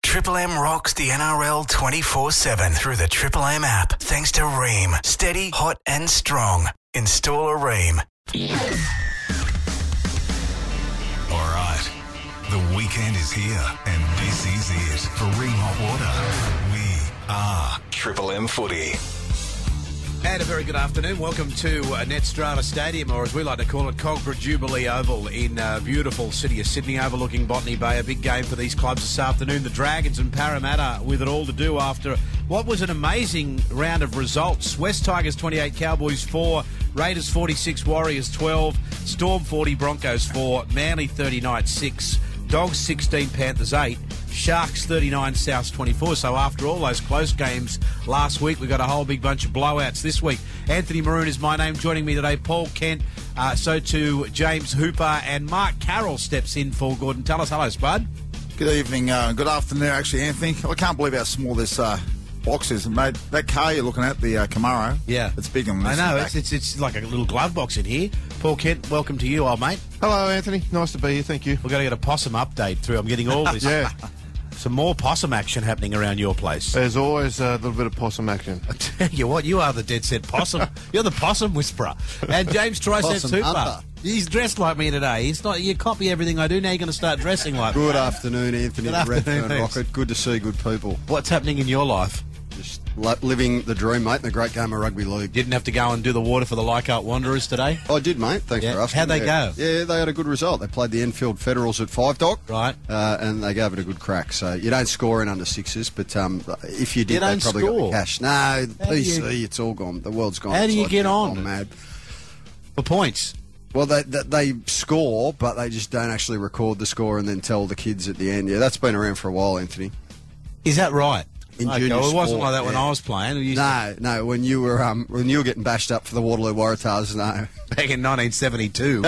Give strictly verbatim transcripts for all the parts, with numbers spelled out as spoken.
Triple M rocks the N R L twenty-four seven through the Triple M app. Thanks to Rheem. Steady, hot and strong. Install a Rheem. All right. The weekend is here, and this is it. For Rheem Hot Water, we are Triple M Footy. And a very good afternoon. Welcome to uh, Netstrata Stadium, or as we like to call it, Cogra Jubilee Oval in uh, beautiful city of Sydney, overlooking Botany Bay. A big game for these clubs this afternoon. The Dragons and Parramatta with it all to do after what was an amazing round of results. West Tigers twenty-eight, Cowboys four, Raiders forty-six, Warriors twelve, Storm forty, Broncos four, Manly thirty-nine six, Dogs sixteen, Panthers eight, Sharks thirty-nine, Souths twenty-four. So after all those close games last week, we've got a whole big bunch of blowouts this week. Anthony Maroon is my name. Joining me today, Paul Kent, uh, so too James Hooper, and Mark Carroll steps in for Gordon. Tell us hello, Spud. Good evening, uh, good afternoon, actually, Anthony. I can't believe how small this uh, box is. Mate, that car you're looking at, the uh, Camaro, yeah, it's bigger than this. I know, it's, it's it's like a little glove box in here. Paul Kent, welcome to you, old mate. Hello, Anthony. Nice to be here. Thank you. We've got to get a possum update through. I'm getting all this. Yeah. Some more possum action happening around your place. There's always a little bit of possum action. I tell you what, you are the dead set possum. You're the possum whisperer. And James Triceps Hooper. He's dressed like me today. He's not. You copy everything I do. Now you're going to start dressing like me. Good afternoon, Anthony. Good afternoon, Redfern Rocket. Good to see good people. What's happening in your life? Just li- living the dream, mate, in the great game of rugby league. Didn't have to go and do the water for the Leichhardt Wanderers today? I did, mate. Thanks Yeah. for asking. How'd they yeah. go? Yeah, they had a good result. They played the Enfield Federals at five dog. Right. Uh, and they gave it a good crack. So you don't score in under sixes, but um, if you did, You they don't probably score? got the cash. No, How P do C, you- it's all gone. The world's gone. How do you upside get down. on? I'm mad. For points. Well, they, they they score, but they just don't actually record the score and then tell the kids at the end. Yeah, that's been around for a while, Anthony. Is that right? In Okay, junior well, it wasn't sport, like that when yeah. I was playing. We used No, no. When you were um, when you were getting bashed up for the Waterloo Waratahs, no. to, back in nineteen seventy-two.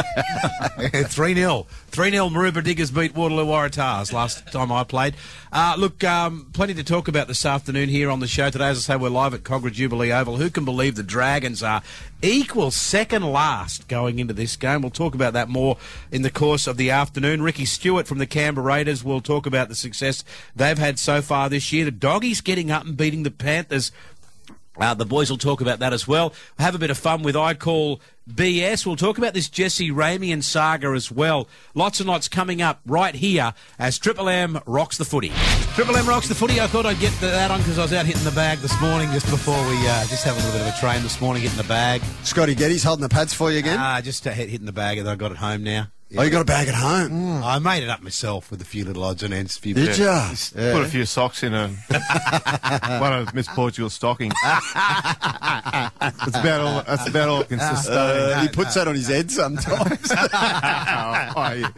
three nil. three nil Maroubra Diggers beat Waterloo Waratahs last time I played. Uh, look, um, plenty to talk about this afternoon here on the show today. As I say, we're live at Cogra Jubilee Oval. Who can believe the Dragons are equal second last going into this game? We'll talk about that more in the course of the afternoon. Ricky Stewart from the Canberra Raiders will talk about the success they've had so far this year. The Doggies getting up and beating the Panthers. Uh, the boys will talk about that as well. Have a bit of fun with I Call B S. We'll talk about this Jesse Ramian saga as well. Lots and lots coming up right here as Triple M rocks the footy. Triple M rocks the footy. I thought I'd get that on because I was out hitting the bag this morning just before we uh, just have a little bit of a train this morning, getting the bag. Scotty Getty's holding the pads for you again. Ah, just uh, hitting the bag and I got it home now. Oh, you got a bag at home. Mm. I made it up myself with a few little odds and ends. Few Did you? Just Put a few socks in a, one of Miss Portugal's stockings. That's about all. That's about all I can sustain. Uh, he puts that on his head sometimes. Oh, I,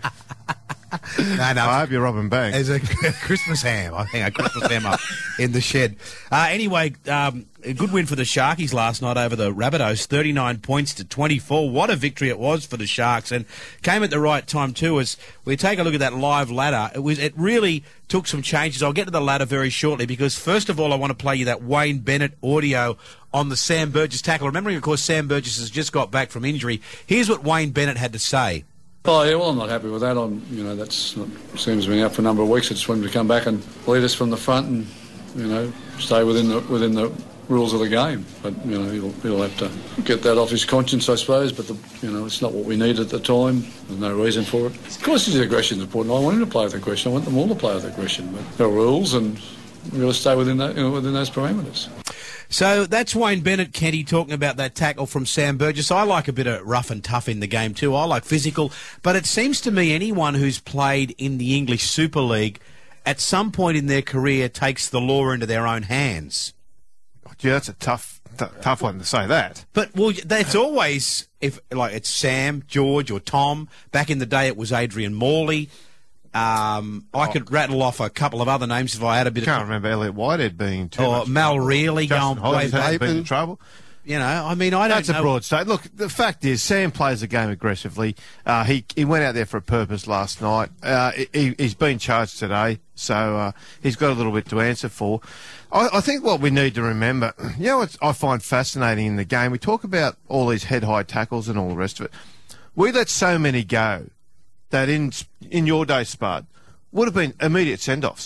No, no. I hope you're robbing bank. There's a Christmas ham. I think a Christmas ham up in the shed. Uh, anyway, um, a good win for the Sharkies last night over the Rabbitohs, thirty-nine points to twenty-four. What a victory it was for the Sharks, and came at the right time too. As we take a look at that live ladder, it was it really took some changes. I'll get to the ladder very shortly because first of all, I want to play you that Wayne Bennett audio on the Sam Burgess tackle. Remembering, of course, Sam Burgess has just got back from injury. Here's what Wayne Bennett had to say. Oh yeah, well I'm not happy with that. I'm, you know, that's not, Sam's been out for a number of weeks. I just want him to come back and lead us from the front and, you know, stay within the within the rules of the game. But you know, he'll he'll have to get that off his conscience, I suppose. But the, you know, it's not what we need at the time. There's no reason for it. Of course, his aggression is important. I want him to play with aggression. I want them all to play with aggression. But there are rules, and we've got to stay within that, you know, within those parameters. So that's Wayne Bennett, Kenty, talking about that tackle from Sam Burgess. I like a bit of rough and tough in the game too. I like physical. But it seems to me anyone who's played in the English Super League at some point in their career takes the law into their own hands. Yeah, that's a tough, t- tough one to say that. But, well, that's always, if like it's Sam, George or Tom. Back in the day it was Adrian Morley. Um, I could rattle off a couple of other names if I had a bit I can't of... remember Elliot Whitehead being too Or much Mel trouble. Reilly Justin going way Hodges back. hasn't been in trouble. You know, I mean, I don't That's know. a broad state. Look, the fact is, Sam plays the game aggressively. Uh, he he went out there for a purpose last night. Uh, he, he's been charged today, so uh, he's got a little bit to answer for. I, I think what we need to remember, you know what I find fascinating in the game, we talk about all these head-high tackles and all the rest of it. We let so many go that in in your day, Spud, would have been immediate send-offs.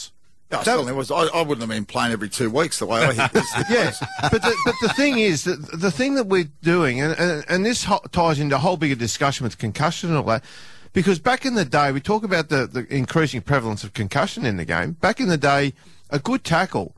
No, certainly was. I, I wouldn't have been playing every two weeks the way I hit this. Yes, but the, but the thing is that the thing that we're doing, and, and, and this ho- ties into a whole bigger discussion with concussion and all that, because back in the day, we talk about the, the increasing prevalence of concussion in the game. Back in the day, a good tackle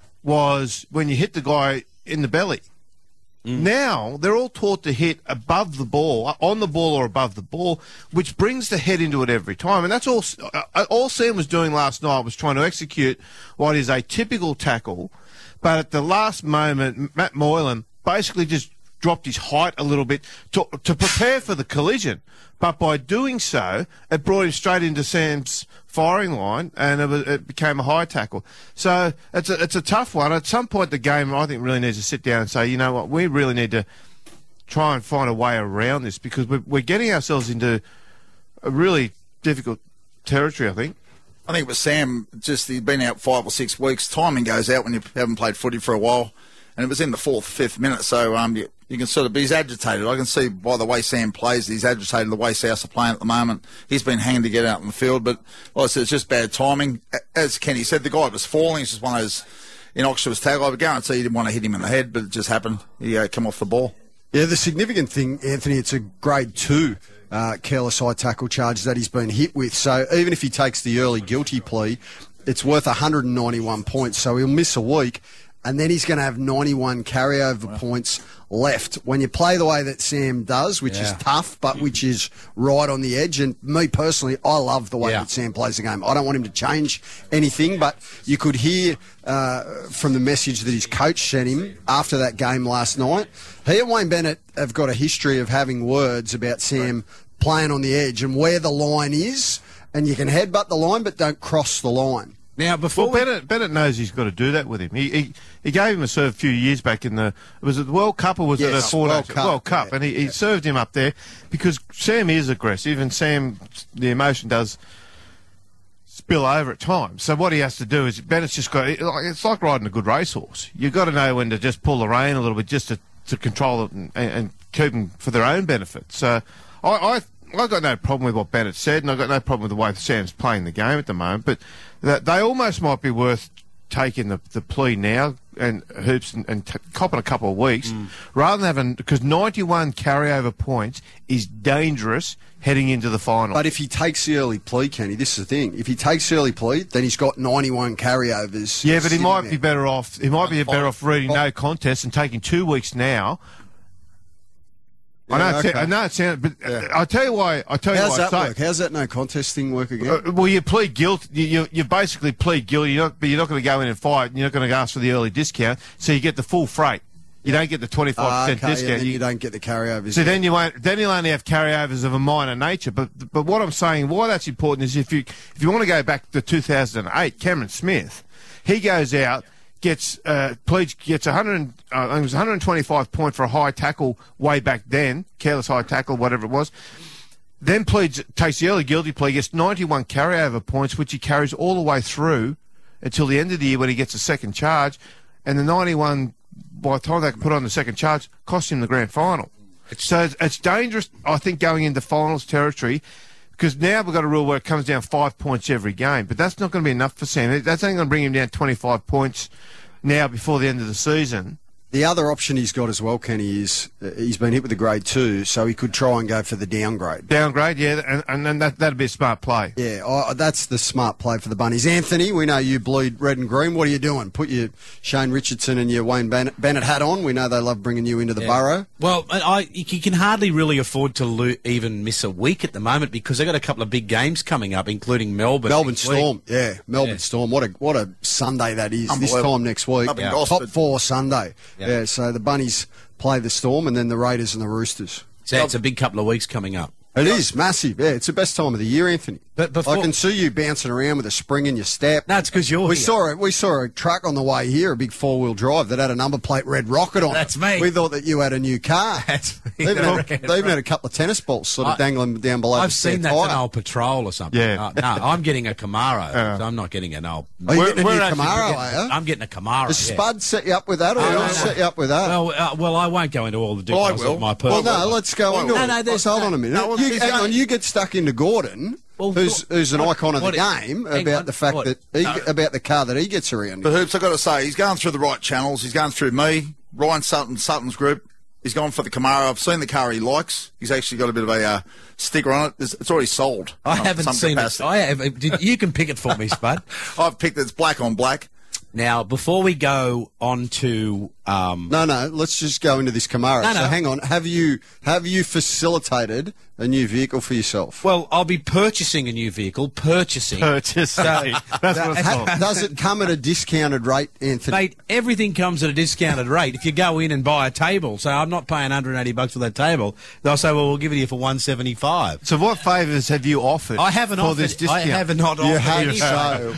was when you hit the guy in the belly. Mm. Now, they're all taught to hit above the ball, on the ball or above the ball, which brings the head into it every time. And that's all uh, all Sam was doing last night was trying to execute what is a typical tackle. But at the last moment, Matt Moylan basically just dropped his height a little bit to, to prepare for the collision. But by doing so, it brought him straight into Sam's firing line, and it, was, it became a high tackle. So it's a, it's a tough one. At some point, the game, I think, really needs to sit down and say, you know what, we really need to try and find a way around this, because we're, we're getting ourselves into a really difficult territory, I think. I think with Sam, just he'd been out five or six weeks. Timing goes out when you haven't played footy for a while, and it was in the fourth, fifth minute. So um, you, you can sort of be he's agitated. I can see by the way Sam plays, he's agitated the way South are playing at the moment. He's been hanging to get out in the field, but like I said, it's just bad timing. As Kenny said, the guy was falling. It's just one of those innocuous tackle. I would guarantee he didn't want to hit him in the head, but it just happened. He uh, come off the ball. Yeah, the significant thing, Anthony, it's a grade two uh, careless high tackle charge that he's been hit with. So even if he takes the early guilty plea, it's worth one hundred ninety-one points. So he'll miss a week, and then he's going to have ninety-one carryover wow. points left. When you play the way that Sam does, which yeah. is tough, but which is right on the edge, and me personally, I love the way yeah. that Sam plays the game. I don't want him to change anything, but you could hear uh, from the message that his coach sent him after that game last night, he and Wayne Bennett have got a history of having words about Sam playing on the edge and where the line is, and you can headbutt the line, but don't cross the line. Now, before well, Bennett, Bennett knows he's got to do that with him. He he, he gave him a serve a few years back in the was it the World Cup or was yes, it a four World Cup, World Cup? Yeah, and he, he yeah. served him up there because Sam is aggressive, and Sam the emotion does spill over at times. So what he has to do is Bennett's just got it's like riding a good racehorse. You've got to know when to just pull the rein a little bit just to, to control it and, and keep them for their own benefit. So I. I I've got no problem with what Bennett said, and I've got no problem with the way Sam's playing the game at the moment, but that they almost might be worth taking the, the plea now and hoops and, and t- copping a couple of weeks mm. rather than having, because ninety-one carryover points is dangerous heading into the final. But if he takes the early plea, Kenny, this is the thing. If he takes the early plea, then he's got ninety-one carryovers. Yeah, but he might there. be better off. He might be better off reading no contest and taking two weeks now. I know, Yeah, it's, okay. I know it sounds, but Yeah. I'll tell you why. I'll tell you How's why. that I say. work? How's that no contest thing work again? Uh, well, you plead guilt. You, you, you basically plead guilty. You're not, but you're not going to go in and fight. You're not going to ask for the early discount, so you get the full freight. You don't get the twenty-five Ah, percent okay, discount. and then You- you don't get the carryovers. so yeah. then you won't. Then you'll only have carryovers of a minor nature. But but what I'm saying, why that's important is if you if you want to go back to two thousand eight, Cameron Smith, he goes out. Gets uh, pleads gets one hundred. Uh, I think it was one hundred twenty-five point for a high tackle way back then, careless high tackle, whatever it was. Then pleads takes the early guilty plea, gets ninety-one carryover points, which he carries all the way through until the end of the year when he gets a second charge, and the ninety-one by the time they can put on the second charge cost him the grand final. So it's, it's dangerous, I think, going into finals territory. Because now we've got a rule where it comes down five points every game, but that's not going to be enough for Sam. That's only going to bring him down twenty-five points now before the end of the season. The other option he's got as well, Kenny, is uh, he's been hit with a grade two, so he could try and go for the downgrade. Downgrade, yeah, and, and then that, that'd be a smart play. Yeah, oh, that's the smart play for the Bunnies. Anthony, we know you bleed red and green. What are you doing? Put your Shane Richardson and your Wayne Bennett, Bennett hat on. We know they love bringing you into the Yeah. burrow. Well, I, you can hardly really afford to lo- even miss a week at the moment because they've got a couple of big games coming up, including Melbourne. Melbourne next week. Storm, yeah, Melbourne Yeah. Storm. What a what a Sunday that is. This Unbelievable. time next week, Up in Yeah. Gosford. top four Sunday. Yeah. Yeah, so the Bunnies play the Storm and then the Raiders and the Roosters. So it's a big couple of weeks coming up. It is massive. Yeah, it's the best time of the year, Anthony. But before- I can see you bouncing around with a spring in your step. No, it's because you're We here. saw it. We saw a truck on the way here, a big four-wheel drive that had a number plate Red Rocket on That's it. me. We thought that you had a new car. That's me. They even, had, Red they even had a couple of tennis balls sort of I- dangling down below I've the spare seen that tyre. an old Patrol or something. Yeah. Uh, no, I'm getting a Camaro. so I'm not getting an old. Are you We're- getting a we're new actually Camaro, getting- are you? I'm getting a Camaro. Has yeah. Spud set you up with that, or Oh, who no, set no. you up with that? Well, uh, well, I won't go into all the details will. of my Well, personal. no, let's go into No, it. no, there's Hold no- on a minute. no, well, you, if hang you- on, you get stuck into Gordon. Well, who's who's an what- icon of the what- game hang about on, the fact what? that he, No. about the car that he gets around. But in. Hoops, I've got to say, he's going through the right channels. He's going through me, Ryan Sutton, Sutton's group. He's gone for the Camaro. I've seen the car he likes. He's actually got a bit of a uh, sticker on it. It's, it's already sold. I um, haven't some seen capacity. it. I have. Did, you can pick it for me, Spud. I've picked it. It's black on black. Now, before we go on to um, No, no. Let's just go into this Camaro. No, so no. hang on. Have you have you facilitated a new vehicle for yourself? well, I'll be purchasing a new vehicle. Purchasing. Purchase. That's what it's Ha- called. does it come at a discounted rate, Anthony? Mate, everything comes at a discounted rate. If you go in and buy a table, so I'm not paying one hundred eighty bucks for that table, they'll say, well, we'll give it to you for one seventy-five. So what favours have you offered I haven't for offered. this discount? I haven't not You offered have any. so.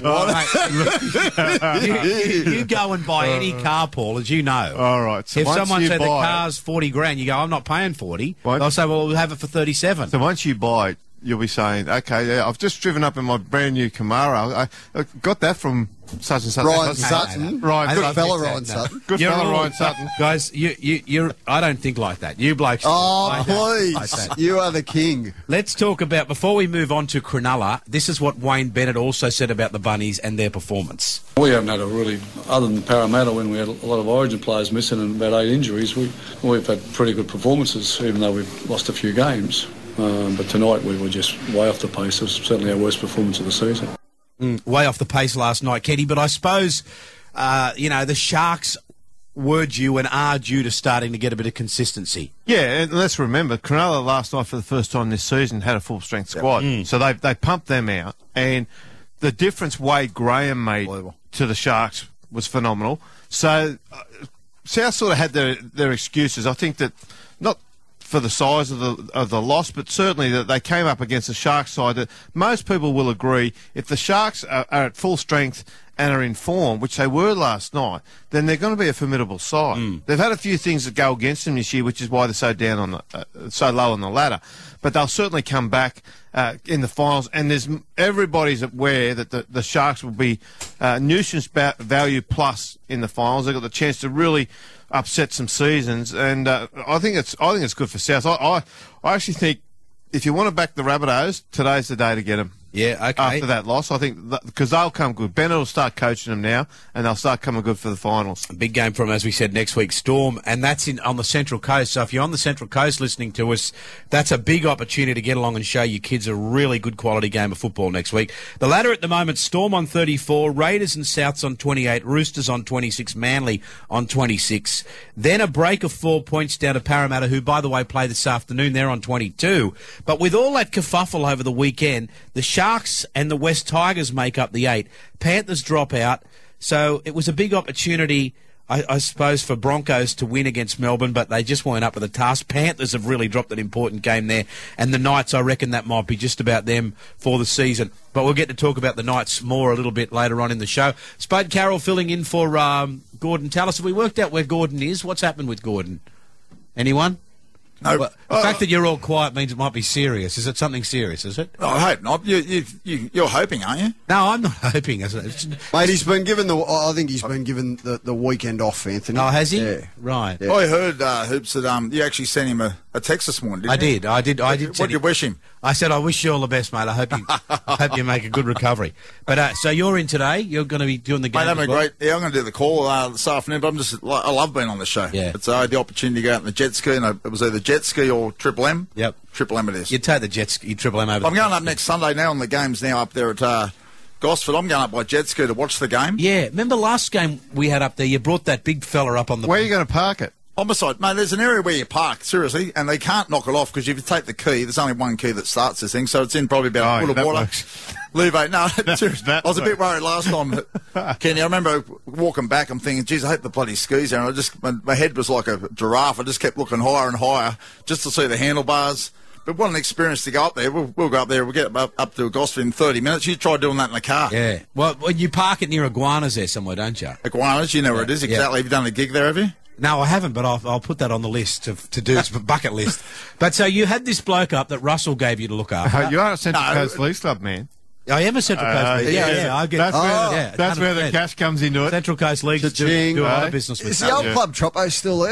Mate, you, you, you go and buy any car, Paul, as you know. All right, so if once someone you said the buy it- car's forty grand, you go, I'm not paying forty. What? They'll say, well, we'll have it for thirty-seven. So once you buy it, you'll be saying, okay, yeah, I've just driven up in my brand new Camaro. I, I got that from such and such. Ryan Such and such. Sutton. Ryan Good Sutton. fella, No. Ryan Sutton. Good You're fella, all- Ryan Sutton. Guys, you, you, you're, I don't think like that. You blokes. Oh, I don't like please. that. You are the king. Let's talk about, before we move on to Cronulla, this is what Wayne Bennett also said about the Bunnies and their performance. We haven't had a really, other than Parramatta when we had a lot of Origin players missing and about eight injuries, we, we've had pretty good performances, even though we've lost a few games. Um, but tonight we were just way off the pace. It was certainly our worst performance of the season. Mm, way off the pace last night, Kenny, but I suppose, uh, you know, the Sharks were due and are due to starting to get a bit of consistency. Yeah, and let's remember, Cronulla last night for the first time this season had a full-strength squad. Mm. So they they pumped them out, and the difference Wade Graham made Unbelievable. to the Sharks was phenomenal. So uh, South sort of had their, their excuses. I think that, not for the size of the of the loss, but certainly that they came up against a Sharks side that most people will agree, if the Sharks are, are at full strength and are in form, which they were last night, then they're going to be a formidable side. Mm. They've had a few things that go against them this year, which is why they're so down on the uh, so low on the ladder. But they'll certainly come back uh, in the finals, and there's everybody's aware that the, the Sharks will be uh, nuisance ba- value plus in the finals. They've got the chance to really upset some seasons, and uh, I think it's I think it's good for South. I, I I actually think if you want to back the Rabbitohs, today's the day to get them. Yeah, okay. After that loss, I think because they'll come good. Bennett will start coaching them now, and they'll start coming good for the finals. A big game from, as we said, next week, Storm, and that's in on the Central Coast. So if you're on the Central Coast listening to us, that's a big opportunity to get along and show your kids a really good quality game of football next week. The ladder at the moment, Storm on thirty-four, Raiders and Souths on twenty-eight, Roosters on twenty-six, Manly on twenty-six. Then a break of four points down to Parramatta, who, by the way, play this afternoon. They're on twenty-two. But with all that kerfuffle over the weekend, the Sharks and the West Tigers make up the eight. Panthers drop out. So it was a big opportunity, I, I suppose, for Broncos to win against Melbourne, but they just weren't up to the task. Panthers have really dropped an important game there. And the Knights, I reckon that might be just about them for the season. But we'll get to talk about the Knights more a little bit later on in the show. Spud Carroll filling in for um, Gordon Tallis. Have we worked out where Gordon is? What's happened with Gordon? Anyone? No. Well, the fact that you're all quiet means it might be serious. Is it something serious, is it? I hope not. You, you, you, you're hoping, aren't you? No, I'm not hoping. It's- Mate, he's been given the. I think he's been given the, the weekend off, Anthony. Oh, has he? Yeah. Right. Yeah. I heard, uh, Hoops, that um, you actually sent him a, a text this morning, didn't I you? did. I did. I did. What send did you him- wish him? I said, I wish you all the best, mate. I hope you hope you make a good recovery. But uh, so you're in today. You're going to be doing the game. Mate, having as a well? great. Yeah, I'm going to do the call uh, this afternoon. But I'm just. I love being on the show. Yeah. It's uh, the opportunity to go out in the jet ski, and it was either jet ski or Triple M. Yep. Triple M it is. You take the jet ski, you triple M over. I'm the going jet up ski. next Sunday now on the games now up there at uh, Gosford. I'm going up by jet ski to watch the game. Yeah. Remember last game we had up there? You brought that big fella up on the. Where are you going to park it? On my side, mate, there's an area where you park, seriously, and they can't knock it off because if you take the key, there's only one key that starts this thing, so it's in probably about Oh, a foot of that water. works. Leave it. No, seriously, that I was a bit works. worried last time, Kenny. I remember walking back, I'm thinking, geez, I hope the bloody skis there. And I just, my, my head was like a giraffe. I just kept looking higher and higher just to see the handlebars. But what an experience to go up there. We'll, we'll go up there. We'll get up, up to Gosford in thirty minutes. You try doing that in the car. Yeah. Well, well, you park it near Iguanas there somewhere, don't you? Iguanas, you know where it is Yeah. exactly. Have you done a gig there, have you? No, I haven't, but I'll, I'll put that on the list to, to do. It's a bucket list. But so you had this bloke up that Russell gave you to look after. Uh, you are a Central No. Coast Police Club, man. I am a Central Coast Uh, League. Yeah, yeah, yeah, I get That's, oh, where, yeah, that's where the one hundred percent. cash comes into it. Central Coast League do, Cha-ching. do a lot Right. of business with Is the that. old Yeah. Club Troppo still there?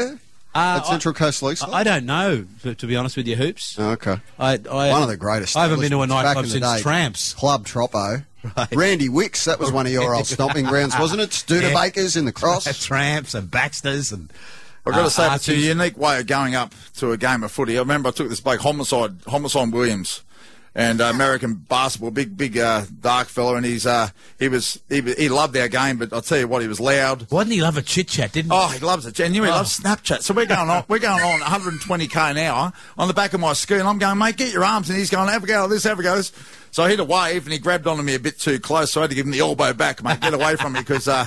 Uh, at Central I, Coast League? I don't know, to, to be honest with you, Hoops. Oh, okay. I, I, one of the greatest. I haven't been to a establishments back nightclub in the since day. Tramps. Club Troppo. Right. Randy Wicks, that was one of your old stomping grounds, wasn't it? Studebakers in the Cross. Tramps and Baxters and... I've got to uh, say, it's a Archies. unique way of going up to a game of footy. I remember I took this bloke, Homicide, Homicide Williams, and uh, American basketball, big, big, uh, dark fella, and he's, uh, he was, he, he loved our game, but I'll tell you what, he was loud. Why didn't he love a chit-chat, didn't he? Oh, he loves it. And you know, he loves Snapchat. So we're going on, we're going on one hundred twenty k an hour on the back of my screen. I'm going, mate, get your arms. And he's going, have a go at this, have a go at this. So I hit a wave, and he grabbed onto me a bit too close, so I had to give him the elbow back, mate. Get away from me, because... Uh...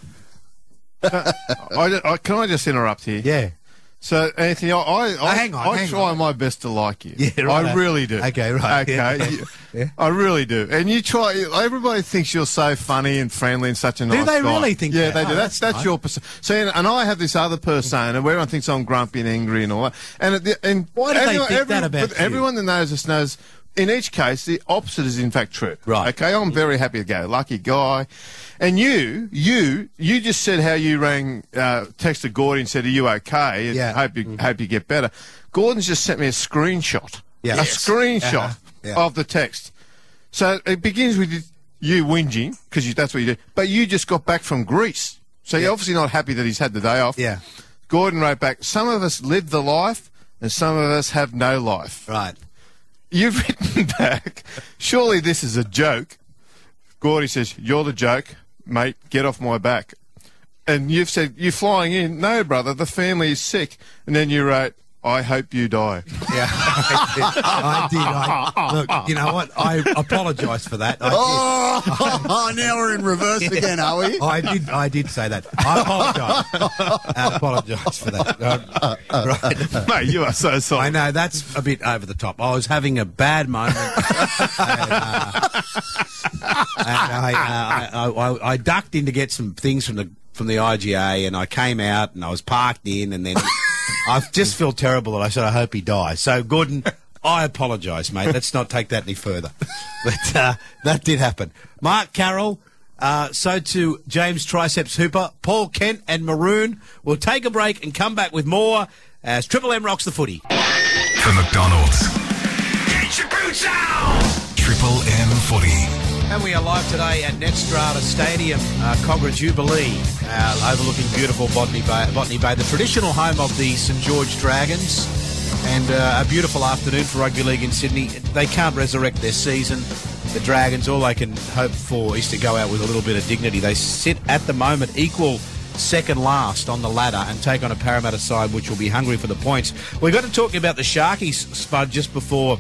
I, I, can I just interrupt here? Yeah. So, Anthony, I, I, I, hang on, I hang try on. my best to like you. Yeah, right. I really do. Okay, right. Okay, Yeah. You- Yeah. I really do. And you try. Everybody thinks you're so funny and friendly and such a nice they guy. really think Yeah, that? they Oh, do. that's That's that's nice. your persona. So, and, and I have this other persona where everyone thinks I'm grumpy and angry and all that. And at the, and Why do they everyone, think every- that about but you? Everyone that knows us knows. In each case, the opposite is in fact true. Right. Okay, I'm very happy to go. Lucky guy. And you, you, you just said how you rang, uh, texted Gordy and said, "Are you okay? And Yeah. Hope you hope you get better." Gordon's just sent me a screenshot. Yeah. A Yes. screenshot Uh-huh. Yeah. of the text. So it begins with you whinging because that's what you do. But you just got back from Greece, so you're obviously not happy that he's had the day off. Yeah. Gordon wrote back, "Some of us live the life, and some of us have no life." Right. You've written back, "Surely this is a joke." Gordy says, "You're the joke, mate. Get off my back." And you've said, "You're flying in." "No, brother, the family is sick." And then you wrote, "I hope you die." Yeah, I did. I, look, you know what? I apologise for that. I Oh, now we're in reverse again, are we? did. I did. I did say that. I apologise. I apologise for that. Uh, right. Mate, you are so I sorry. know that's a bit over the top. I was having a bad moment, and, uh, and I, uh, I, I, I ducked in to get some things from the from the I G A, and I came out and I was parked in, and then I just feel terrible that I said I hope he dies. So Gordon, I apologise, mate. Let's not take that any further. But uh, that did happen. Mark Carroll. Uh, so to James Triceps Hooper, Paul Kent and Maroon. We'll take a break and come back with more as Triple M rocks the footy. For McDonald's. Get your boots out! Triple M Footy. And we are live today at Netstrata Stadium, uh, Cogra Jubilee, uh, overlooking beautiful Botany Bay, Botany Bay, the traditional home of the St George Dragons. And uh, a beautiful afternoon for rugby league in Sydney. They can't resurrect their season. The Dragons, all they can hope for is to go out with a little bit of dignity. They sit at the moment equal second last on the ladder and take on a Parramatta side which will be hungry for the points. We got to talk about the Sharkies, Spud, just before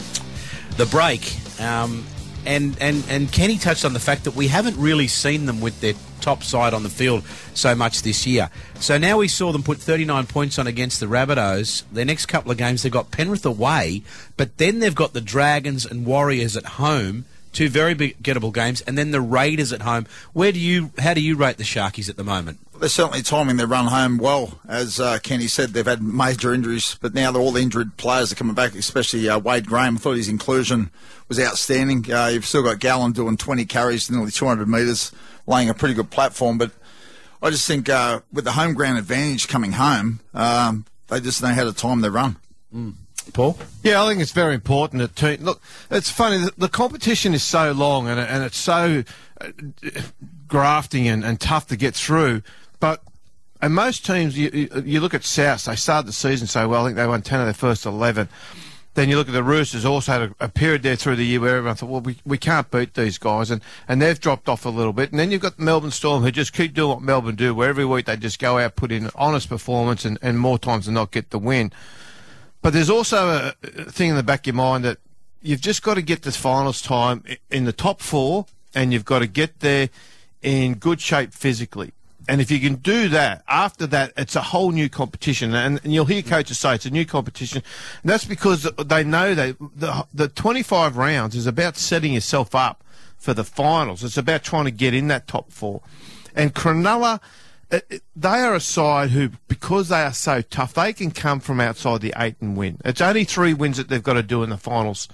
the break. Um, and, and, and Kenny touched on the fact that we haven't really seen them with their top side on the field so much this year. So now we saw them put thirty-nine points on against the Rabbitohs. Their next couple of games, they've got Penrith away, but then they've got the Dragons and Warriors at home, two very big gettable games, and then the Raiders at home. Where do you, how do you rate the Sharkies at the moment? They're certainly timing their run home well. As uh, Kenny said, they've had major injuries, but now they're all the injured players are coming back, especially uh, Wade Graham. I thought his inclusion was outstanding. Uh, you've still got Gallen doing twenty carries, nearly two hundred metres, laying a pretty good platform. But I just think uh, with the home ground advantage coming home, um, they just know how to time their run. Mm. Paul? Yeah, I think it's very important that team. Look, it's funny. The, the competition is so long and and it's so uh, grafting and, and tough to get through. But and most teams, you, you, you look at South. They started the season so well. I think they won ten of their first eleven. Then you look at the Roosters, also had a, a period there through the year where everyone thought, well, we, we can't beat these guys, and, and they've dropped off a little bit. And then you've got the Melbourne Storm, who just keep doing what Melbourne do, where every week they just go out, put in an honest performance, and, and more times than not get the win. But there's also a, a thing in the back of your mind that you've just got to get this finals time in the top four, and you've got to get there in good shape physically. And if you can do that, after that, it's a whole new competition. And, and you'll hear coaches say it's a new competition. And that's because they know that the, the twenty-five rounds is about setting yourself up for the finals. It's about trying to get in that top four. And Cronulla, it, it, they are a side who, because they are so tough, they can come from outside the eight and win. It's only three wins that they've got to do in the finals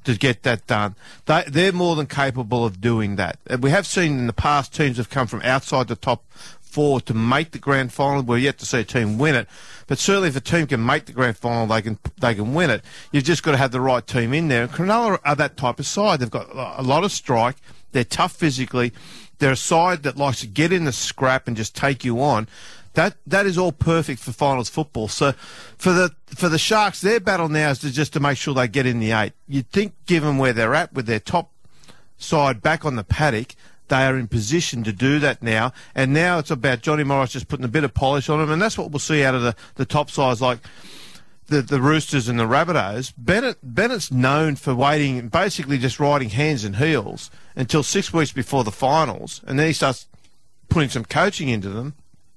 to get that done. They, they're more than capable of doing that. We have seen in the past teams have come from outside the top four to make the grand final. We're yet to see a team win it, but certainly if a team can make the grand final, they can they can win it. You've just got to have the right team in there. And Cronulla are that type of side. They've got a lot of strike. They're tough physically. They're a side that likes to get in the scrap and just take you on. That that is all perfect for finals football. So for the for the Sharks, their battle now is to just to make sure they get in the eight. You'd think, given where they're at with their top side back on the paddock, they are in position to do that now. And now it's about Johnny Morris just putting a bit of polish on them, and that's what we'll see out of the, the top sides like the the Roosters and the Rabbitohs. Bennett Bennett's known for waiting, basically just riding hands and heels until six weeks before the finals, and then he starts putting some coaching into them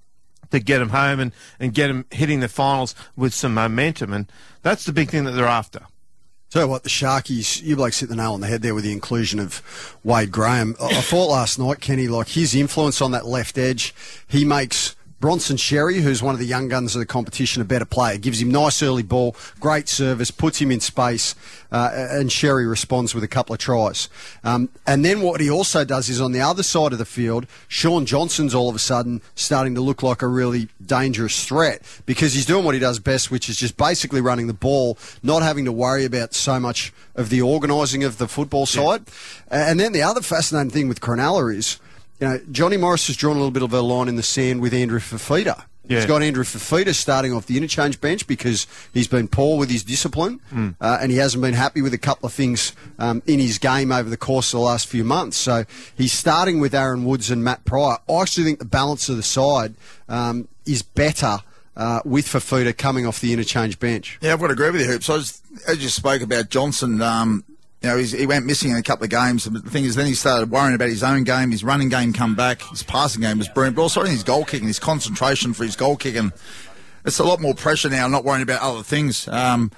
to get them home and, and get them hitting the finals with some momentum. And that's the big thing that they're after. Tell you what, the Sharkies, you blokes hit the nail on the head there with the inclusion of Wade Graham. I, I thought last night, Kenny, like his influence on that left edge, he makes Bronson Xerri, who's one of the young guns of the competition, a better player. Gives him nice early ball, great service, puts him in space, uh, and Xerri responds with a couple of tries. Um, and then what he also does is on the other side of the field, Sean Johnson's all of a sudden starting to look like a really dangerous threat because he's doing what he does best, which is just basically running the ball, not having to worry about so much of the organising of the football side. Yeah. And then the other fascinating thing with Cronulla is, you know, Johnny Morris has drawn a little bit of a line in the sand with Andrew Fifita. Yeah. He's got Andrew Fifita starting off the interchange bench because he's been poor with his discipline mm. uh, and he hasn't been happy with a couple of things um, in his game over the course of the last few months. So he's starting with Aaron Woods and Matt Pryor. I actually think the balance of the side um, is better uh, with Fifita coming off the interchange bench. Yeah, I've got to agree with you, Hoops. I was, as you spoke about Johnson, um, you know, he's, he went missing in a couple of games. But the thing is, then he started worrying about his own game. His running game come back. His passing game was brilliant. But also his goal kicking, his concentration for his goal kicking. It's a lot more pressure now, not worrying about other things. Um,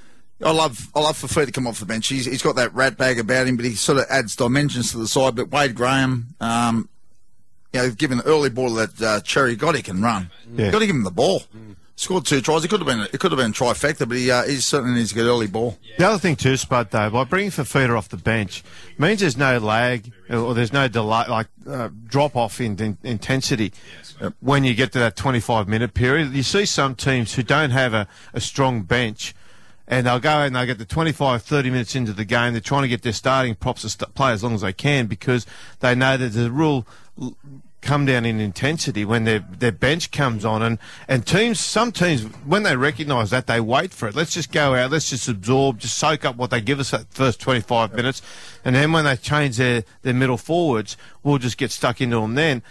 I love I love Fifita to come off the bench. He's, he's got that rat bag about him, but he sort of adds dimensions to the side. But Wade Graham, um, you know, given the early ball that uh, Cherry got, he can run. Yeah. Got to give him the ball. Mm. Scored two tries. It could have been it could have been a trifecta, but he uh, he certainly needs to get early ball. The other thing too, Spud, though, by bringing Fifita off the bench means there's no lag or there's no delay, like uh, drop off in, in intensity yep. when you get to that twenty-five minute period. You see some teams who don't have a, a strong bench, and they'll go and they'll get the twenty-five, thirty minutes into the game. They're trying to get their starting props to st- play as long as they can because they know that there's a real come down in intensity when their their bench comes on, and and teams some teams when they recognise that, they wait for it. Let's just go out, let's just absorb, just soak up what they give us that first twenty-five minutes, and then when they change their their middle forwards, we'll just get stuck into them then.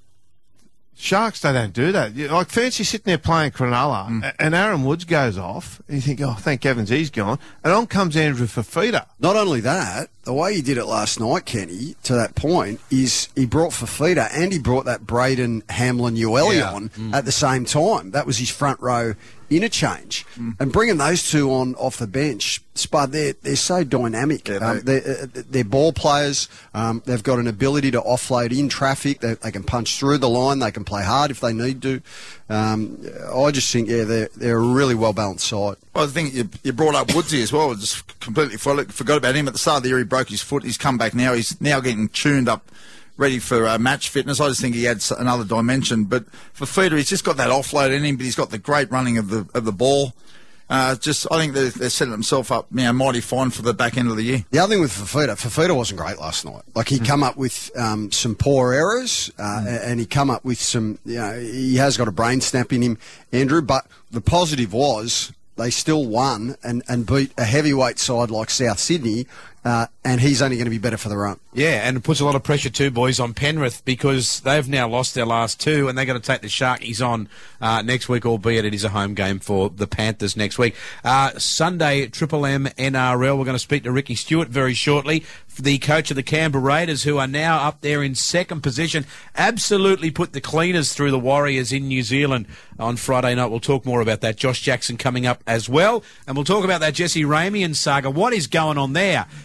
Sharks, they don't do that. Like, fancy sitting there playing Cronulla, mm. and Aaron Woods goes off, and you think, oh, thank heavens he's gone, and on comes Andrew Fifita. Not only that, the way he did it last night, Kenny, to that point, is he brought Fifita and he brought that Braden Hamlin-Uele yeah. on mm. at the same time. That was his front row interchange. Mm. And bringing those two on off the bench, Spud, they're, they're so dynamic. Yeah, um, they, they're, they're ball players. Um, they've got an ability to offload in traffic. They, they can punch through the line. They can play hard if they need to. Um, I just think, yeah, they're, they're a really well-balanced side. Well, I think you, you brought up Woodsy as well. I just completely forgot about him. At the start of the year, he broke his foot. He's come back now. He's now getting tuned up, ready for uh, match fitness. I just think he adds another dimension. But for Fifita, he's just got that offload in him, but he's got the great running of the of the ball. Uh, just, I think they're, they're setting themselves up, you know, mighty fine for the back end of the year. The other thing with Fifita, Fifita wasn't great last night. Like, he mm. come up with um, some poor errors, uh, mm. and he come up with some, you know, he has got a brain snap in him, Andrew. But the positive was they still won and, and beat a heavyweight side like South Sydney. Uh, and he's only going to be better for the run. Yeah, and it puts a lot of pressure too, boys, on Penrith because they've now lost their last two and they're going to take the Sharkies on uh, next week, albeit it is a home game for the Panthers next week. Uh, Sunday, Triple M N R L. We're going to speak to Ricky Stewart very shortly, the coach of the Canberra Raiders, who are now up there in second position. Absolutely put the cleaners through the Warriors in New Zealand on Friday night. We'll talk more about that. Josh Jackson coming up as well. And we'll talk about that Jesse Ramian saga. What is going on there?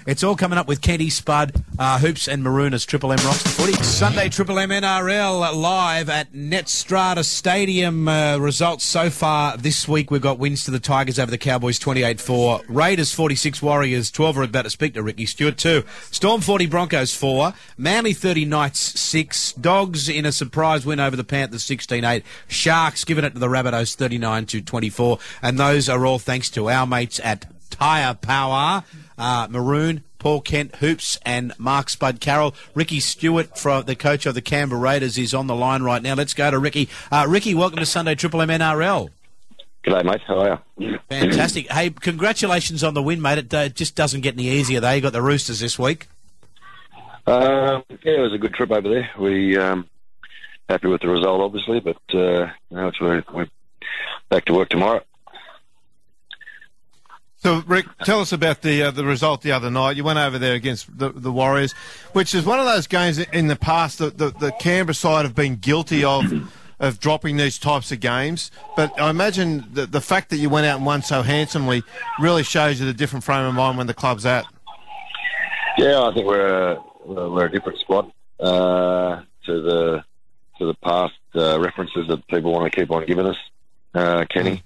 It's all coming up with Kenty, Spud, uh, Hoops and Maroon as Triple M rocks the footy. Sunday Triple M N R L live at Netstrata Stadium. Uh, results so far this week, we've got wins to the Tigers over the Cowboys twenty-eight four. Raiders forty-six, Warriors twelve. We're about to speak to Ricky Stewart two. Storm forty, Broncos four. Manly thirty, Knights six. Dogs in a surprise win over the Panthers sixteen eight. Sharks giving it to the Rabbitohs thirty-nine to twenty-four. And those are all thanks to our mates at Tyre Power. Uh, Maroon, Paul Kent, Hoops and Mark Spud Carroll. Ricky Stewart, from the coach of the Canberra Raiders, is on the line right now. Let's go to Ricky. Uh, Ricky, welcome to Sunday Triple M N R L. G'day, mate. How are you? Fantastic. Hey, congratulations on the win, mate. It uh, just doesn't get any easier, though. You got the Roosters this week. Um, yeah, it was a good trip over there. We um, happy with the result, obviously, but uh, now it's we're, we're back to work tomorrow. So, Rick, tell us about the uh, the result the other night. You went over there against the, the Warriors, which is one of those games in the past that the, the Canberra side have been guilty of of dropping these types of games. But I imagine the, the fact that you went out and won so handsomely really shows you the different frame of mind when the club's at. Yeah, I think we're a, we're a different squad uh, to the to the past uh, references that people want to keep on giving us, uh, Kenny.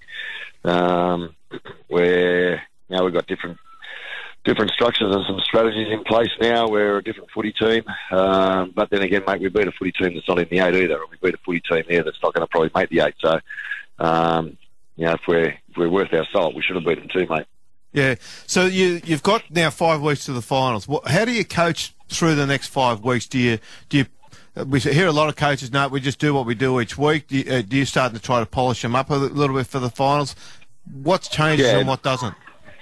Um, where now we've got different different structures and some strategies in place now. We're a different footy team, um, but then again, mate, we beat a footy team that's not in the eight either. We beat a footy team here that's not going to probably make the eight. So, um, you know, if we're if we're worth our salt, we should have beaten too, mate. Yeah. So you you've got now five weeks to the finals. What, how do you coach through the next five weeks? Do you do you We hear a lot of coaches, no, we just do what we do each week. Do you, uh, do you start to try to polish them up a little bit for the finals? What's changes yeah. and what doesn't?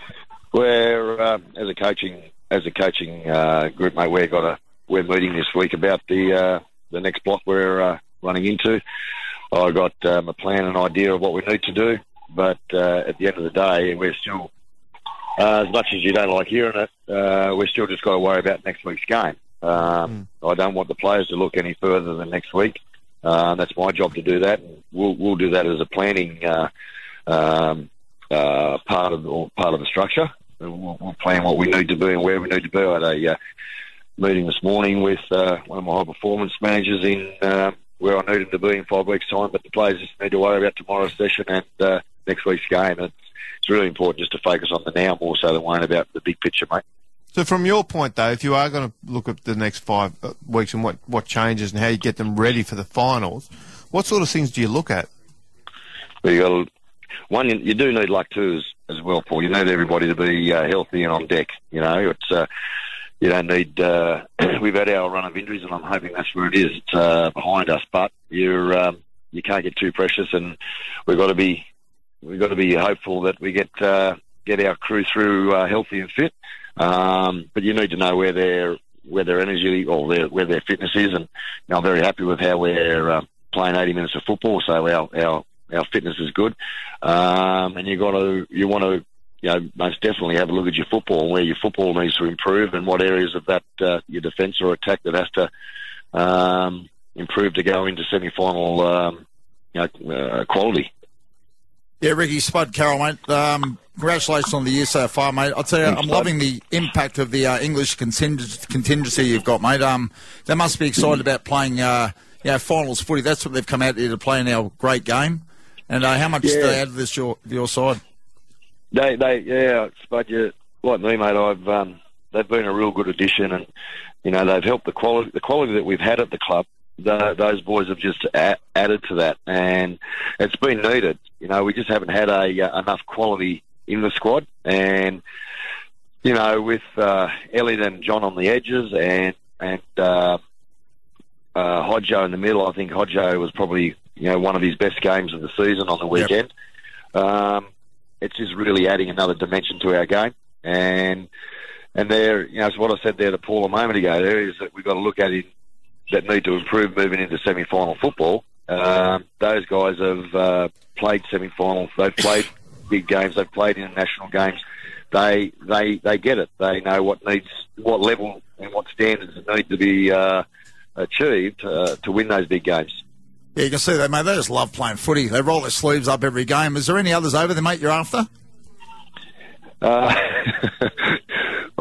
We're uh, as a coaching as a coaching uh, group, mate. We've got a we're meeting this week about the uh, the next block we're uh, running into. I got um, a plan and idea of what we need to do, but uh, at the end of the day, we're still uh, as much as you don't like hearing it, uh, we're still just got to worry about next week's game. Um, mm. I don't want the players to look any further than next week. Uh, that's my job to do that. We'll we'll do that as a planning uh, um, uh, part of or part of the structure. We'll, we'll plan what we need to be and where we need to be. I had a uh, meeting this morning with uh, one of my high performance managers in uh, where I need them to be in five weeks' time. But the players just need to worry about tomorrow's session and uh, next week's game. It's, it's really important just to focus on the now more so than worrying about the big picture, mate. So from your point, though, if you are going to look at the next five weeks and what, what changes and how you get them ready for the finals, what sort of things do you look at? Well, you got to, one, you, you do need luck too as, as well, Paul. You need everybody to be uh, healthy and on deck. You know, it's uh, you don't need. Uh, we've had our run of injuries, and I'm hoping that's where it is. It's uh, behind us, but you're um, you can't get too precious, and we've got to be we've got to be hopeful that we get uh, get our crew through uh, healthy and fit. Um, but you need to know where their where their energy or their, where their fitness is, and you know, I'm very happy with how we're uh, playing eighty minutes of football. So our our, our fitness is good, um, and you got to you want to you know most definitely have a look at your football and where your football needs to improve, and what areas of that uh, your defence or attack that has to um, improve to go into semi-final um, you know, uh, quality. Yeah, Ricky, Spud Carroll, mate. Um, congratulations on the year so far, mate. I'll tell you, Thanks, I'm Spud. loving the impact of the uh, English conting- contingency you've got, mate. Um, they must be excited about playing, uh, you know, finals footy. That's what they've come out here to play in our great game. And uh, how much Yeah. do they add to this your your side? They, they, yeah, Spud, you, like me, mate. I've, um, they've been a real good addition, and you know they've helped the quality, the quality that we've had at the club. The, those boys have just a- added to that, and it's been needed. You know, we just haven't had a uh, enough quality in the squad, and you know, with uh, Elliot and John on the edges, and and uh, uh, Hodjo in the middle. I think Hodjo was probably you know one of his best games of the season on the weekend. Yep. Um, it's just really adding another dimension to our game, and and there, you know, it's what I said there to Paul a moment ago. There is that we've got to look at it. That need to improve moving into semi-final football. Um, those guys have uh, played semi-finals. They've played big games. They've played international games. They they they get it. They know what needs, what level and what standards need to be uh, achieved uh, to win those big games. Yeah, you can see that, mate. They just love playing footy. They roll their sleeves up every game. Is there any others over there, mate, you're after? Uh,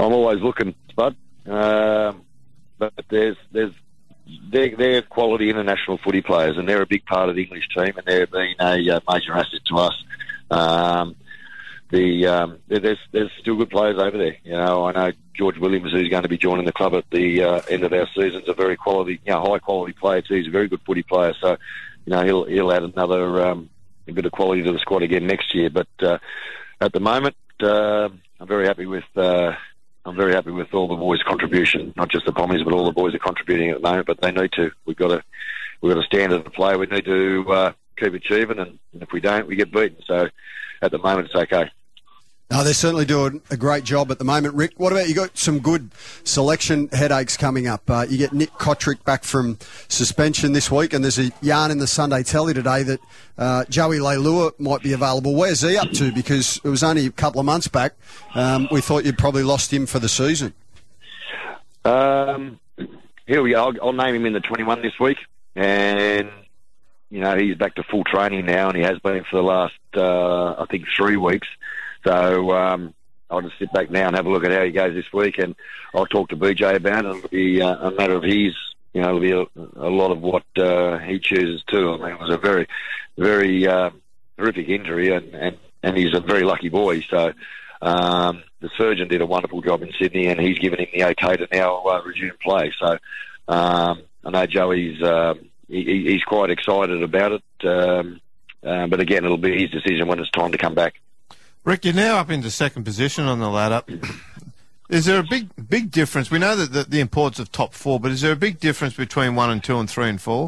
I'm always looking, Spud. Um, but there's there's they're, they're quality international footy players, and they're a big part of the English team, and they've been a uh, major asset to us. Um, the um, there's there's still good players over there. You know, I know George Williams, who's going to be joining the club at the uh, end of our season, is a very quality, you know, high quality player too. He's a very good footy player, so you know he'll he'll add another um, a bit of quality to the squad again next year. But uh, at the moment, uh, I'm very happy with. Uh, I'm very happy with all the boys' contribution, not just the Pommies, but all the boys are contributing at the moment. But they need to. We've got to. We've got a standard to play. We need to uh, keep achieving, and if we don't, we get beaten. So at the moment, it's okay. No, they're certainly doing a great job at the moment. Rick, what about you? Got some good selection headaches coming up. Uh, you get Nick Kotrick back from suspension this week, and there's a yarn in the Sunday Telly today that uh, Joey Leilua might be available. Where's he up to? Because it was only a couple of months back. Um, we thought you'd probably lost him for the season. Um, here we go. I'll, I'll name him in the twenty-one this week, and you know he's back to full training now, and he has been for the last uh, I think three weeks. So um, I'll just sit back now and have a look at how he goes this week, and I'll talk to B J about it. It'll be uh, a matter of his, you know, it'll be a, a lot of what uh, he chooses too. I mean, it was a very, very uh, horrific injury, and, and, and he's a very lucky boy. So um, the surgeon did a wonderful job in Sydney, and he's given him the okay to now uh, resume play. So um, I know Joey's uh, he, he's quite excited about it, um, uh, but again, it'll be his decision when it's time to come back. Rick, you're now up into second position on the ladder. Is there a big big difference? We know that the, the importance of top four, but is there a big difference between one and two and three and four?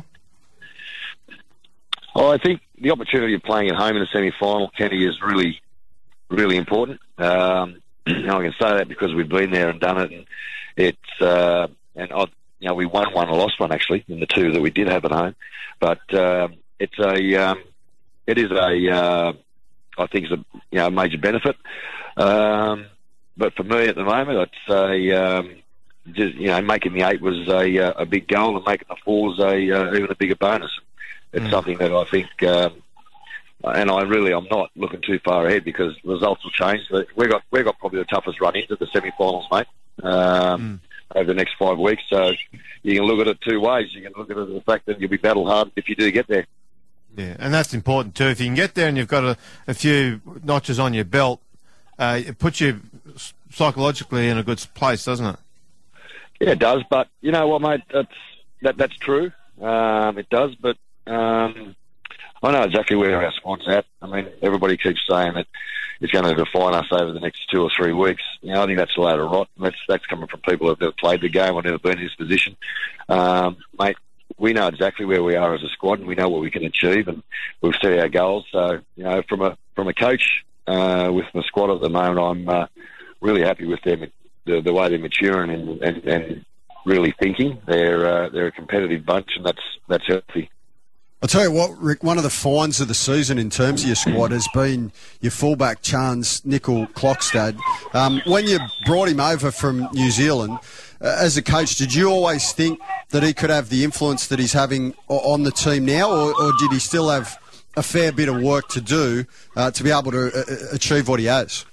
Oh, I think the opportunity of playing at home in the semi-final, Kenny, is really, really important. Um, and I can say that because we've been there and done it, and it's uh, and I, you know we won one and lost one actually in the two that we did have at home, but uh, it's a um, it is a uh, I think it's a you know major benefit. Um, but for me at the moment, I'd say um, just you know making the eight was a uh, a big goal, and making the four was a uh, even a bigger bonus. It's mm. something that I think, um, and I really I'm not looking too far ahead because results will change. We've got we've got probably the toughest run into the semi-finals, mate, um, mm. over the next five weeks. So you can look at it two ways. You can look at it as the fact that you'll be battle hard if you do get there. Yeah, and that's important too. If you can get there and you've got a, a few notches on your belt, uh, it puts you psychologically in a good place, doesn't it? Yeah, it does. But you know what, mate? That's that that's true. Um, it does, but um, I know exactly where our squad's at. I mean, everybody keeps saying that it's going to define us over the next two or three weeks. You know, I think that's a load of rot. That's that's coming from people who've never played the game or never been in this position, um, mate. We know exactly where we are as a squad, and we know what we can achieve, and we've set our goals. So, you know, from a from a coach uh, with the squad at the moment, I'm uh, really happy with them, the, the way they're maturing and, and, and really thinking. They're uh, they're a competitive bunch, and that's that's healthy. I'll tell you what, Rick, one of the finds of the season in terms of your squad has been your fullback, Chance Nicol-Klokstad. Um, when you brought him over from New Zealand, uh, as a coach, did you always think that he could have the influence that he's having on the team now, or, or did he still have a fair bit of work to do uh, to be able to uh, achieve what he has?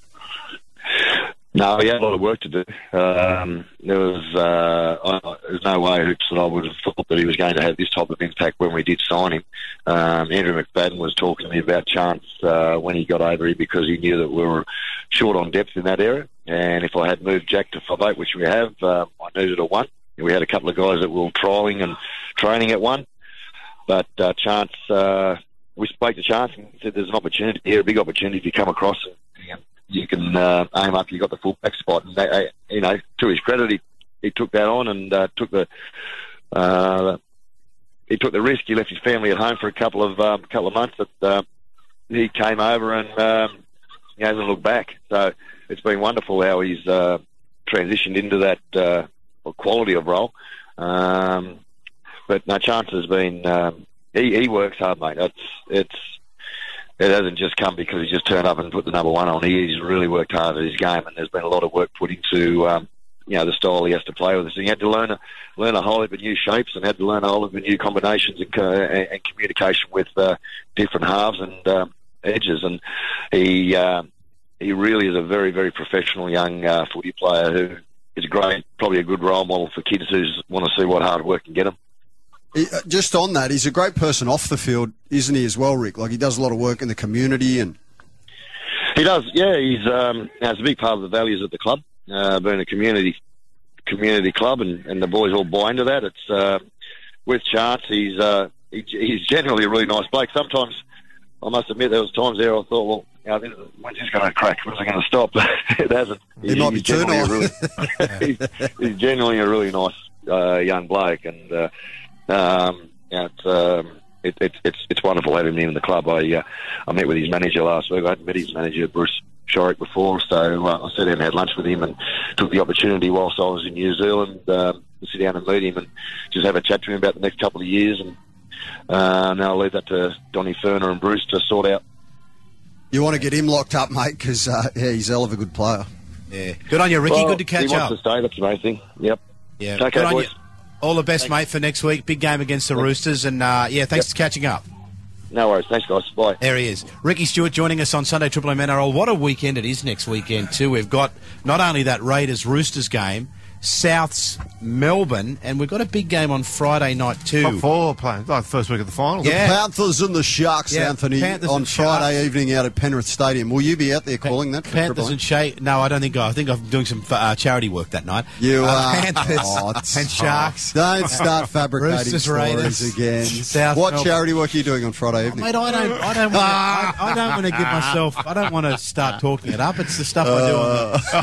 No, he had a lot of work to do. Um, there was uh, I, there's no way Hoops that I would have thought that he was going to have this type of impact when we did sign him. Um, Andrew McFadden was talking to me about Chance uh, when he got over here because he knew that we were short on depth in that area. And if I had moved Jack to five eight, which we have, uh, I needed a one. We had a couple of guys that were trialling and training at one. But uh, Chance, uh, we spoke to Chance and said there's an opportunity here, a big opportunity to come across and, and you can uh, aim up. You got the full-back spot, and they, they, you know, to his credit, he, he took that on and uh, took the uh, he took the risk. He left his family at home for a couple of um, couple of months. But uh, he came over and um, he hasn't looked back. So it's been wonderful how he's uh, transitioned into that uh, quality of role. Um, but no, Chance has been um, he, he works hard, mate. It's it's. It hasn't just come because he just turned up and put the number one on. He's really worked hard at his game, and there's been a lot of work put into, um, you know, the style he has to play with. So he had to learn a, learn a whole heap of new shapes and had to learn a whole heap of new combinations and, uh, and communication with uh, different halves and um, edges. And he uh, he really is a very, very professional young uh, footy player who is great, probably a good role model for kids who want to see what hard work can get them. He, uh, just on that, he's a great person off the field, isn't he, as well, Rick? Like, he does a lot of work in the community. And He does, yeah. He's um, it's a big part of the values of the club, uh, being a community community club, and, and the boys all buy into that. It's uh, with Chance, he's uh, he, he's generally a really nice bloke. Sometimes, I must admit, there was times there I thought, well, you know, when's this going to crack? When's it going to stop? It hasn't. He might be too nice. Really, he's, he's genuinely a really nice uh, young bloke, and uh, um, yeah, it's, um, it, it, it's it's wonderful having him in the club. I uh, I met with his manager last week. I hadn't met his manager, Bruce Shorrock, before, so uh, I sat down and had lunch with him and took the opportunity whilst I was in New Zealand um, to sit down and meet him and just have a chat to him about the next couple of years. And uh, now I'll leave that to Donny Ferner and Bruce to sort out. You want to get him locked up, mate, because uh, yeah, he's a hell of a good player. Yeah. Good on you, Ricky. Well, good to catch he wants up. to stay, that's the main thing. Yep. Yeah. Okay, Good on boys. you. All the best, mate, for next week. Big game against the Roosters. And, uh, yeah, thanks Yep. for catching up. No worries. Thanks, guys. Bye. There he is. Ricky Stewart joining us on Sunday Triple M N R L. What a weekend it is next weekend, too. We've got not only that Raiders-Roosters game, South's Melbourne, and we've got a big game on Friday night, too. Top four playing, like the first week of the finals. Yeah. The Panthers and the Sharks, Yeah, Anthony, Panthers on and Friday Sharks. evening out at Penrith Stadium. Will you be out there calling that? for Panthers Triple M? and Shay. No, I don't think I. I think I'm doing some uh, charity work that night. You uh, are. Panthers Oh, it's- and Sharks. Don't start fabricating Roosters, stories Raiders, again. South what Melbourne. charity work are you doing on Friday evening? Mate, I don't. I don't. Want to, I, I don't want to give myself. I don't want to start talking it up. It's the stuff I do on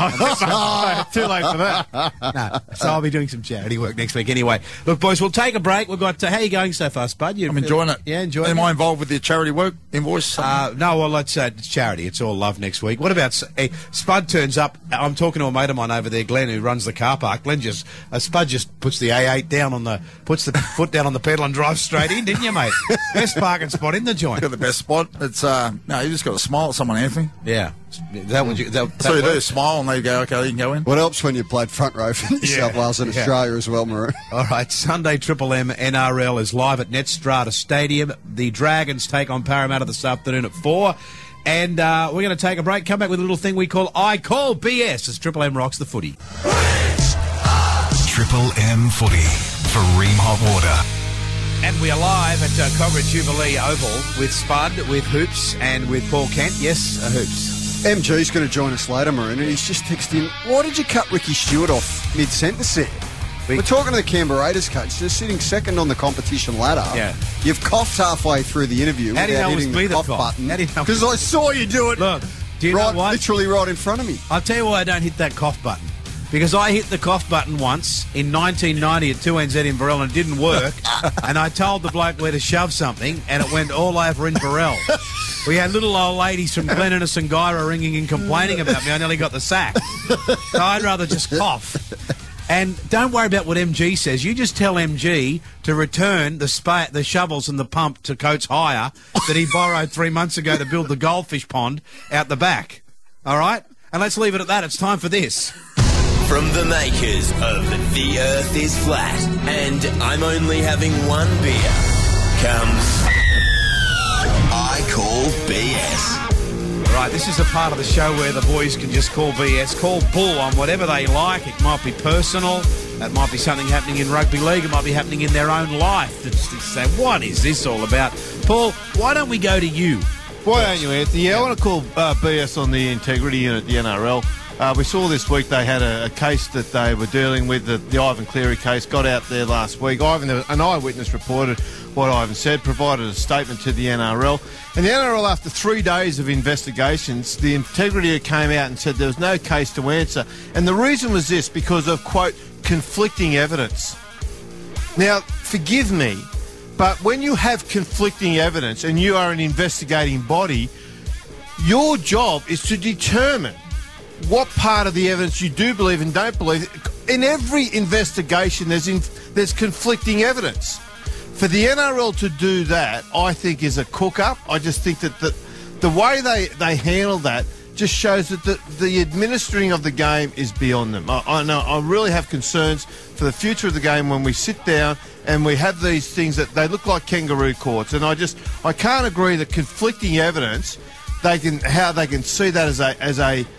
the. Too late for that. No, so I'll be doing some charity work next week anyway. Look, boys, we'll take a break. We've got. Uh, how are you going so far, Spud? You, I'm enjoying it. Yeah, enjoying Am it. I involved with the charity work invoice? Uh, no, well, let's uh, it's charity. It's all love next week. What about uh, Spud turns up? I'm talking to a mate of mine over there, Glenn, who runs the car park. Glenn just uh, Spud just puts the A eight down on the puts the foot down on the pedal and drives straight in, didn't you, mate? Best parking spot in the joint. Got the best spot. It's uh, no, you just got to smile at someone, Anthony. Yeah, that would you. That, So you that do works? smile, and they go, okay, you can go in. What helps when you played front row for New South Wales and yeah. Australia as well, Maroon? All right, Sunday Triple M N R L is live at Netstrata Stadium. The Dragons take on Parramatta this afternoon at four. And uh, we're going to take a break, come back with a little thing we call I Call B S as Triple M rocks the footy. Triple M Footy for Ream Hot Water. And we are live at uh, Cogra Jubilee Oval with Spud, with Hoops, and with Paul Kent. Yes, uh, Hoops. M G's going to join us later, Maroon, and he's just texted in, why did you cut Ricky Stewart off mid-sentence there? We're talking to the Canberra Raiders coach. They're sitting second on the competition ladder. Yeah. You've coughed halfway through the interview How do you without know it was hitting me the that cough coughed? button. How do you know- Because I saw you do it. Look, do you right, know what? literally right in front of me. I'll tell you why I don't hit that cough button. Because I hit the cough button once in nineteen ninety at two N Z in Burrell and it didn't work. And I told the bloke where to shove something and it went all over in Burrell. We had little old ladies from Glen Innes and Gyra ringing and complaining about me. I nearly got the sack. So I'd rather just cough. And don't worry about what M G says. You just tell M G to return the spa- the shovels and the pump to Coates Hire that he borrowed three months ago to build the goldfish pond out the back. All right? And let's leave it at that. It's time for this. From the makers of The Earth is Flat and I'm only having one beer comes I Call B S. All right, this is a part of the show where the boys can just call B S, call bull on whatever they like. It might be personal. That might be something happening in rugby league. It might be happening in their own life. To just say, what is this all about? Paul, why don't we go to you? Why don't you, Anthony? Yeah, I want to call uh, B S on the integrity unit at the N R L. Uh, we saw this week they had a, a case that they were dealing with, the, the Ivan Cleary case, got out there last week. Ivan, an eyewitness reported what Ivan said, provided a statement to the N R L. And the N R L, after three days of investigations, the integrity came out and said there was no case to answer. And the reason was this, because of, quote, conflicting evidence. Now, forgive me, but when you have conflicting evidence and you are an investigating body, your job is to determine what part of the evidence you do believe and don't believe. In every investigation, there's in, there's conflicting evidence. For the N R L to do that, I think, is a cook-up. I just think that the, the way they, they handle that just shows that the, the administering of the game is beyond them. I, I know I really have concerns for the future of the game when we sit down and we have these things that they look like kangaroo courts. And I just I can't agree that conflicting evidence they can how they can see that as a as a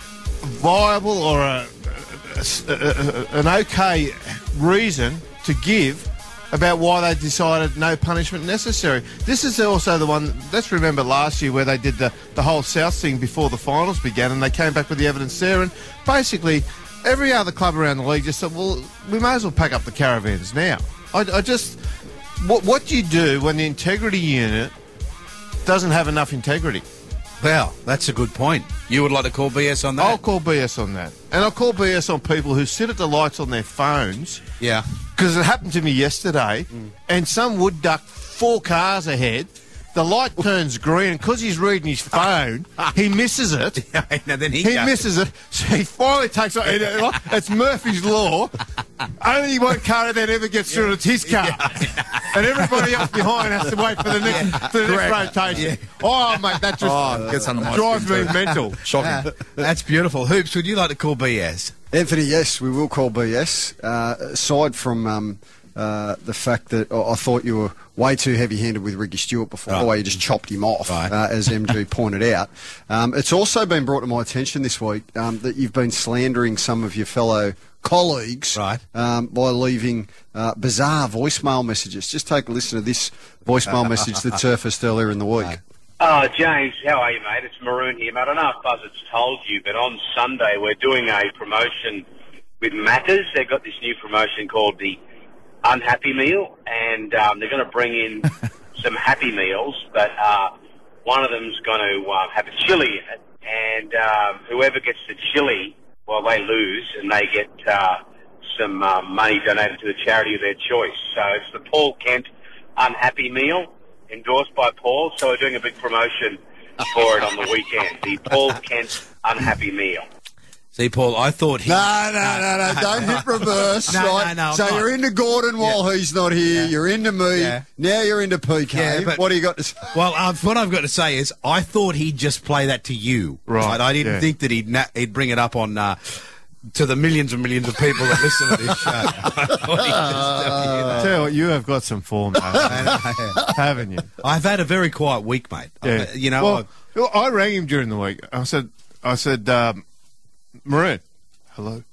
viable or a, a, a, a an okay reason to give about why they decided no punishment necessary. This is also the one, let's remember last year where they did the, the whole South thing before the finals began, and they came back with the evidence there, and basically every other club around the league just said, well, we may as well pack up the caravans now. I, I just, what, what do you do when the integrity unit doesn't have enough integrity? Well, that's a good point. You would like to call B S on that? I'll call B S on that. And I'll call B S on people who sit at the lights on their phones. Yeah. Because it happened to me yesterday, mm. and some wood duck four cars ahead. The light turns green, and because he's reading his phone, he misses it. Yeah, no, then he he goes. misses it, so he finally takes off. It's Murphy's Law. Only one car that ever gets through, and it's his car. Yeah. And everybody else behind has to wait for the next, yeah. for the next rotation. Yeah. Oh, mate, that just oh, gets under my drives me mental. Shocking. Uh, that's beautiful. Hoops, would you like to call B S? Anthony, yes, we will call B S. Uh, aside from um, uh, the fact that oh, I thought you were way too heavy-handed with Ricky Stewart before, right. the way you just chopped him off, right. uh, as M G pointed out. Um, it's also been brought to my attention this week um, that you've been slandering some of your fellow colleagues right. um, by leaving uh, bizarre voicemail messages. Just take a listen to this voicemail message that surfaced earlier in the week. Right. Oh, James, how are you, mate? It's Maroon here, mate. I don't know if Buzz has told you, but on Sunday we're doing a promotion with Matters. They've got this new promotion called the Unhappy Meal, and um, they're going to bring in some Happy Meals, but uh, one of them's going to uh, have a chili in it, and um, whoever gets the chili, well, they lose, and they get uh, some uh, money donated to the charity of their choice. So it's the Paul Kent Unhappy Meal, endorsed by Paul, so we're doing a big promotion for it on the weekend. The Paul Kent Unhappy Meal. See, Paul, I thought he... No, no, no, no, don't hit reverse, no, right? No, no, so not. You're into Gordon while yeah. he's not here, yeah. you're into me, yeah. now you're into P K. Yeah, but, what do you got to say? Well, uh, what I've got to say is I thought he'd just play that to you. Right. I didn't yeah. think that he'd na- he'd bring it up on... Uh, to the millions and millions of people that listen to this show. I thought he'd just, uh, you know. Tell you what, you have got some form, mate. Haven't you? I've had a very quiet week, mate. Yeah. I, you know, well, well, I rang him during the week. I said, I said, um, Maroon, hello.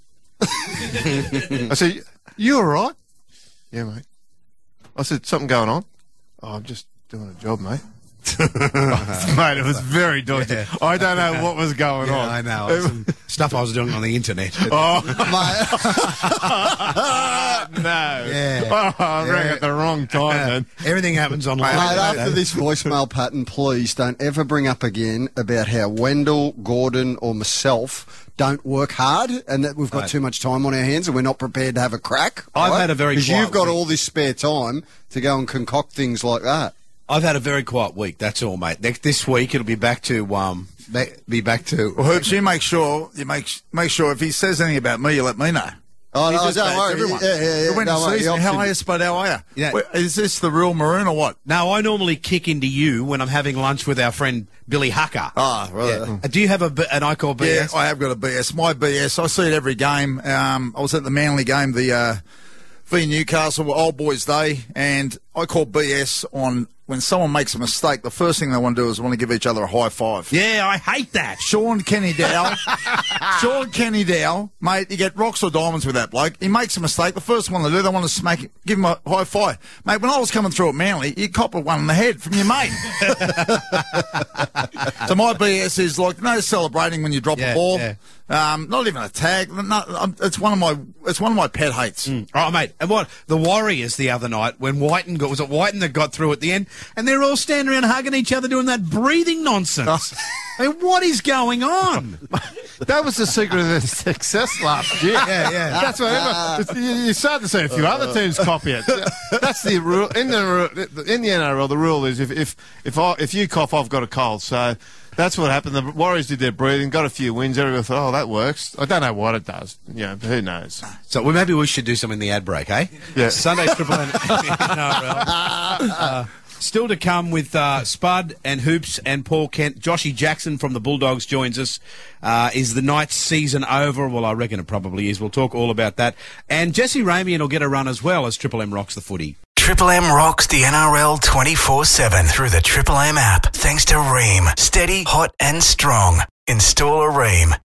I said, you all right? Yeah, mate. I said, something going on? Oh, I'm just doing a job, mate. Mate, it was very dodgy. Yeah. I don't know what was going yeah, on. I know. It some stuff I was doing on the internet. Oh, no. Yeah. Oh, I yeah. rang at the wrong time, then. Everything happens online. Mate, after this voicemail pattern, please don't ever bring up again about how Wendell, Gordon or myself don't work hard and that we've got right. too much time on our hands and we're not prepared to have a crack. I've right? had a very Because quiet you've got week. all this spare time to go and concoct things like that. I've had a very quiet week. That's all, mate. Next this week it'll be back to um, be back to. Well, Herbs, you make sure you make make sure if he says anything about me, you let me know. Oh he no, just don't bans worry. Everyone. Yeah, yeah, yeah. When no, he worry. sees me, how Option- are you, Spud? How are you? Yeah. Wait, is this the real Maroon or what? No, I normally kick into you when I'm having lunch with our friend Billy Hucker. Ah, right. Yeah. Uh, Do you have a, an I call B S? Yeah, I have got a B S. My B S. I see it every game. Um, I was at the Manly game, the uh, v Newcastle Old Boys Day, and I call B S on. When someone makes a mistake, the first thing they want to do is want to give each other a high five. Yeah, I hate that. Sean Kenny Dow. Sean Kenny Dow, mate, you get rocks or diamonds with that bloke. He makes a mistake. The first one they do, they want to smack it, give him a high five. Mate, when I was coming through at Manly, you cop a one in the head from your mate. So my B S is like, no celebrating when you drop yeah, a ball. Yeah. Um, not even a tag. No, it's one of my it's one of my pet hates. Mm. Oh, mate, and what the Warriors the other night when Whiten got was it Whiten that got through at the end, and they're all standing around hugging each other doing that breathing nonsense. I mean, what is going on? That was the secret of their success last year. Yeah, yeah. That's what everyone, you, you start to see a few other teams copy it. That's the rule in the in the N R L. The rule is if if if I, if you cough, I've got a cold. So. That's what happened. The Warriors did their breathing, got a few wins. Everyone thought, oh, that works. I don't know what it does. You know, who knows? So well, maybe we should do some in the ad break, eh? Yeah. Sunday Triple M. uh, Still to come with uh, Spud and Hoops and Paul Kent. Joshy Jackson from the Bulldogs joins us. Uh, is the Knights season over? Well, I reckon it probably is. We'll talk all about that. And Jesse Ramian will get a run as well as Triple M rocks the footy. Triple M rocks the N R L twenty-four seven through the Triple M app. Thanks to Ream. Steady, hot and strong. Install a Ream.